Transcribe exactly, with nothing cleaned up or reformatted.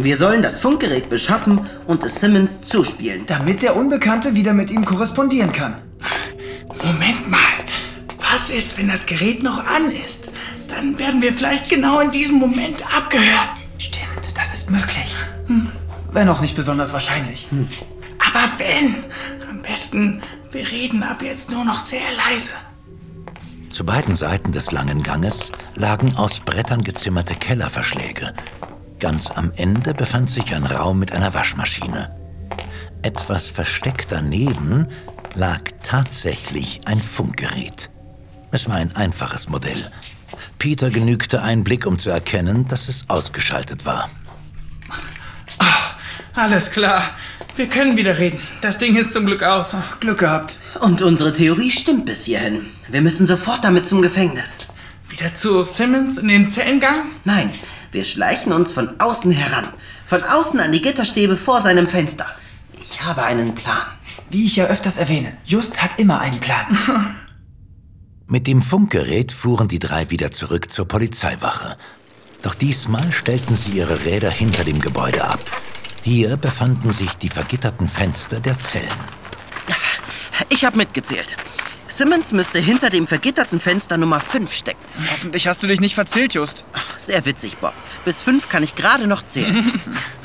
Wir sollen das Funkgerät beschaffen und es Simmons zuspielen. Damit der Unbekannte wieder mit ihm korrespondieren kann. Moment mal. Was ist, wenn das Gerät noch an ist? Dann werden wir vielleicht genau in diesem Moment abgehört. Stimmt, das ist möglich. Hm. Wenn auch nicht besonders wahrscheinlich. Hm. Aber wenn, am besten, wir reden ab jetzt nur noch sehr leise. Zu beiden Seiten des langen Ganges lagen aus Brettern gezimmerte Kellerverschläge. Ganz am Ende befand sich ein Raum mit einer Waschmaschine. Etwas versteckt daneben lag tatsächlich ein Funkgerät. Es war ein einfaches Modell. Peter genügte ein Blick, um zu erkennen, dass es ausgeschaltet war. Ach, alles klar. Wir können wieder reden. Das Ding ist zum Glück aus. Ach, Glück gehabt. Und unsere Theorie stimmt bis hierhin. Wir müssen sofort damit zum Gefängnis. Wieder zu Simmons in den Zellengang? Nein, wir schleichen uns von außen heran. Von außen an die Gitterstäbe vor seinem Fenster. Ich habe einen Plan. Wie ich ja öfters erwähne, Just hat immer einen Plan. Mit dem Funkgerät fuhren die drei wieder zurück zur Polizeiwache. Doch diesmal stellten sie ihre Räder hinter dem Gebäude ab. Hier befanden sich die vergitterten Fenster der Zellen. Ich habe mitgezählt. Simmons müsste hinter dem vergitterten Fenster Nummer fünf stecken. Hoffentlich hast du dich nicht verzählt, Just. Sehr witzig, Bob. Bis fünf kann ich gerade noch zählen.